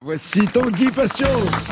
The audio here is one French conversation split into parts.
Voici Tanguy Passion.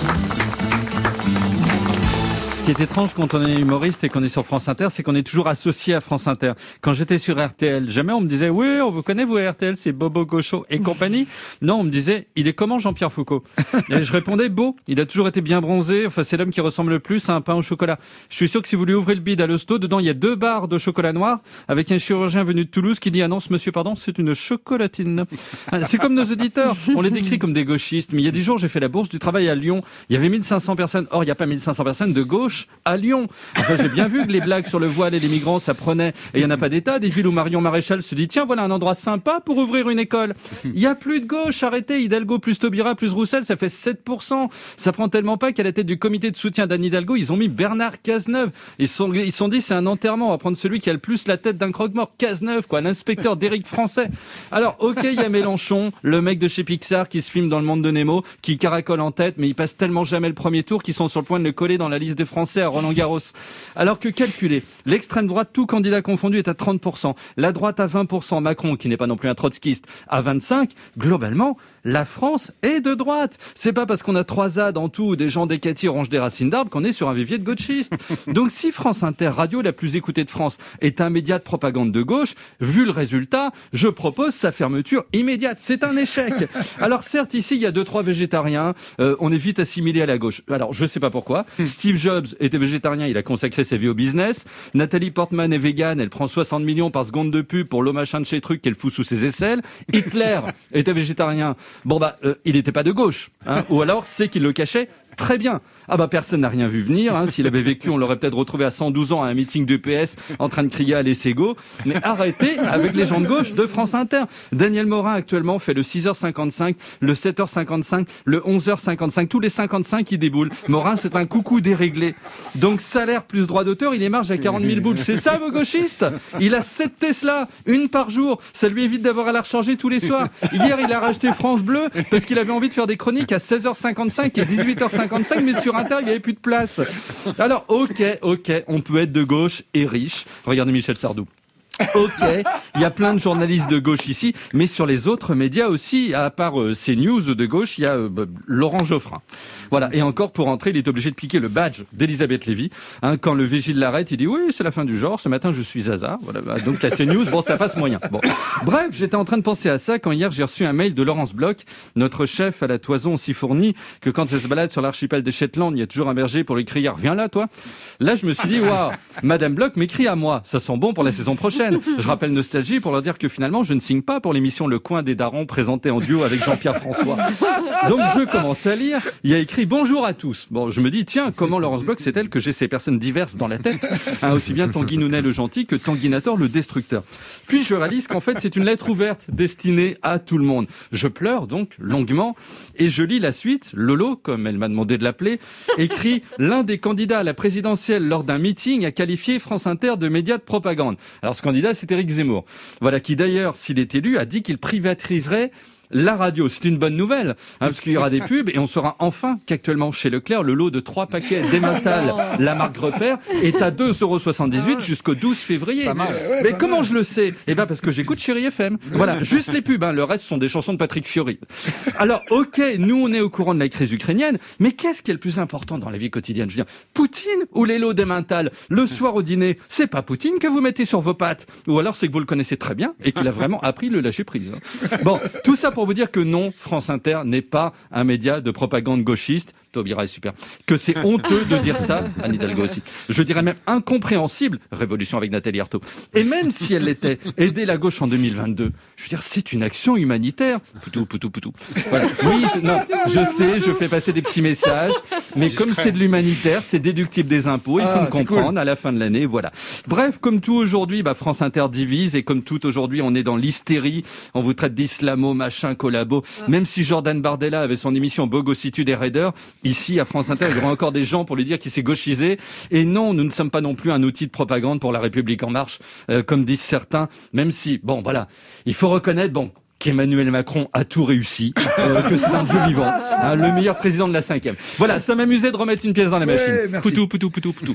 Ce qui est étrange quand on est humoriste et qu'on est sur France Inter, c'est qu'on est toujours associé à France Inter. Quand j'étais sur RTL, jamais on me disait « Oui, on vous connaît, vous, RTL, c'est Bobo Gaucho et compagnie ». Non, on me disait « Il est comment Jean-Pierre Foucault ?» Et je répondais « Beau, il a toujours été bien bronzé, enfin c'est l'homme qui ressemble le plus à un pain au chocolat ». Je suis sûr que si vous lui ouvrez le bide à l'hosto, dedans il y a 2 barres de chocolat noir avec un chirurgien venu de Toulouse qui dit « Ah non, ce monsieur, pardon, c'est une chocolatine ». C'est comme nos auditeurs, on les décrit comme des gauchistes. Mais il y a 10 jours, j'ai fait la bourse du travail à Lyon. Il y avait 1500 personnes. Or, il n'y a pas 1500 personnes de gauche à Lyon. Enfin, j'ai bien vu que les blagues sur le voile et les migrants, ça prenait. Et il n'y en a pas d'état. Des villes où Marion Maréchal se dit, tiens, voilà un endroit sympa pour ouvrir une école. Il n'y a plus de gauche. Arrêtez. Hidalgo plus Taubira plus Roussel, ça fait 7%. Ça prend tellement pas qu'à la tête du comité de soutien d'Anne Hidalgo, ils ont mis Bernard Cazeneuve. Ils se sont dit, c'est un enterrement. On va prendre celui qui a le plus la tête d'un croque-mort. Cazeneuve, quoi. L'inspecteur d'Éric Français. Alors, ok, il y a Mélenchon, le mec de chez Pixar qui se filme dans le monde de Nemo, qui caracole en tête, mais il passe tellement jamais le premier tour qu'ils sont sur le point de le coller dans la liste des Français à Roland-Garros. Alors que calculez, l'extrême droite, tout candidat confondu, est à 30%. La droite à 20%. Macron, qui n'est pas non plus un trotskiste, à 25%. Globalement, la France est de droite. C'est pas parce qu'on a 3 ZAD en tout, des gens d'Ecati rongent des racines d'arbres qu'on est sur un vivier de gauchistes. Donc si France Inter, radio la plus écoutée de France, est un média de propagande de gauche, vu le résultat, je propose sa fermeture immédiate. C'est un échec. Alors certes, ici, il y a 2-3 végétariens, on est vite assimilé à la gauche. Alors je sais pas pourquoi. Steve Jobs était végétarien, il a consacré sa vie au business. Nathalie Portman est végane, elle prend 60 millions par seconde de pub pour l'eau machin de chez Truc qu'elle fout sous ses aisselles. Hitler était végétarien. Bon il n'était pas de gauche, hein, ou alors c'est qu'il le cachait très bien. Ah personne n'a rien vu venir, hein. S'il avait vécu, on l'aurait peut-être retrouvé à 112 ans à un meeting de PS en train de crier à l'Essego. Mais arrêtez avec les gens de gauche de France Inter. Daniel Morin actuellement fait le 6h55, le 7h55, le 11h55, tous les 55 il déboule. Morin, c'est un coucou déréglé. Donc salaire plus droit d'auteur, il est marge à 40 000 boules. C'est ça vos gauchistes? Il a 7 Tesla, une par jour. Ça lui évite d'avoir à la recharger tous les soirs. Hier, il a racheté France Bleu parce qu'il avait envie de faire des chroniques à 16h55 et 18h55, mais sur Inter, il n'y avait plus de place. Alors, ok, on peut être de gauche et riche. Regardez Michel Sardou. Ok, il y a plein de journalistes de gauche ici, mais sur les autres médias aussi, à part CNews de gauche, il y a Laurent Geoffrin. Voilà, et encore pour entrer, il est obligé de piquer le badge d'Elisabeth Lévy. Hein, quand le vigile l'arrête, il dit « Oui, c'est la fin du genre, ce matin je suis Zaza ». Voilà, donc la CNews, ça passe moyen. Bon. Bref, j'étais en train de penser à ça quand hier j'ai reçu un mail de Laurence Bloch, notre chef à la toison si fournie que quand elle se balade sur l'archipel des Shetland, il y a toujours un berger pour lui crier « Reviens là, toi ». Là, je me suis dit « Waouh, Madame Bloch m'écrit à moi, ça sent bon pour la saison prochaine ». Je rappelle Nostalgie pour leur dire que finalement, je ne signe pas pour l'émission Le Coin des Darons présentée en duo avec Jean-Pierre François. Donc, je commence à lire. Il y a écrit « Bonjour à tous ». Bon, je me dis, tiens, comment Laurence Bloch sait-elle que j'ai ces personnes diverses dans la tête, hein, aussi bien Tanguy Nounet le gentil que Tanguinator le destructeur. Puis, je réalise qu'en fait, c'est une lettre ouverte destinée à tout le monde. Je pleure donc longuement et je lis la suite. Lolo, comme elle m'a demandé de l'appeler, écrit « L'un des candidats à la présidentielle lors d'un meeting a qualifié France Inter de média de propagande ». Alors, ce candidat, c'est Éric Zemmour. Voilà, qui d'ailleurs, s'il est élu, a dit qu'il privatiserait la radio. C'est une bonne nouvelle, hein, parce qu'il y aura des pubs et on saura enfin qu'actuellement chez Leclerc, le lot de 3 paquets d'Emmental, la marque Repère, est à 2,78 € jusqu'au 12 février. Mais comment je le sais? Eh ben, parce que j'écoute Chérie FM. Voilà, juste les pubs, hein, le reste sont des chansons de Patrick Fiori. Alors, ok, nous on est au courant de la crise ukrainienne, mais qu'est-ce qui est le plus important dans la vie quotidienne? Je veux dire, Poutine ou les lots d'Emmental? Le soir au dîner, c'est pas Poutine que vous mettez sur vos pattes. Ou alors c'est que vous le connaissez très bien et qu'il a vraiment appris le lâcher prise. Bon, tout ça pour vous dire que non, France Inter n'est pas un média de propagande gauchiste. Taubira est super. Que c'est honteux de dire ça, Anne Hidalgo aussi. Je dirais même incompréhensible, révolution avec Nathalie Arthaud. Et même si elle l'était, aider la gauche en 2022, je veux dire, c'est une action humanitaire. Poutou. Voilà. Oui, je sais, je fais passer des petits messages, mais comme c'est de l'humanitaire, c'est déductible des impôts, il faut me comprendre, cool. À la fin de l'année, voilà. Bref, comme tout aujourd'hui, France Inter divise, et comme tout aujourd'hui, on est dans l'hystérie, on vous traite d'islamo, machin, collabo. Même si Jordan Bardella avait son émission Bogositude et Raiders, ici, à France Inter, il y aura encore des gens pour lui dire qu'il s'est gauchisé. Et non, nous ne sommes pas non plus un outil de propagande pour la République en marche, comme disent certains, même si, il faut reconnaître, qu'Emmanuel Macron a tout réussi, que c'est un dieu vivant, hein, le meilleur président de la 5e. Voilà, ça m'amusait de remettre une pièce dans la machine. Merci. Poutou.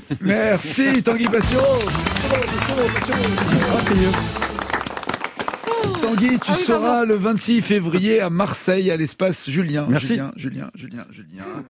Merci, Tanguy Passion. C'est mieux. Tanguy, tu Ah oui, seras pardon. le 26 février à Marseille, à l'espace Julien. Merci. Julien.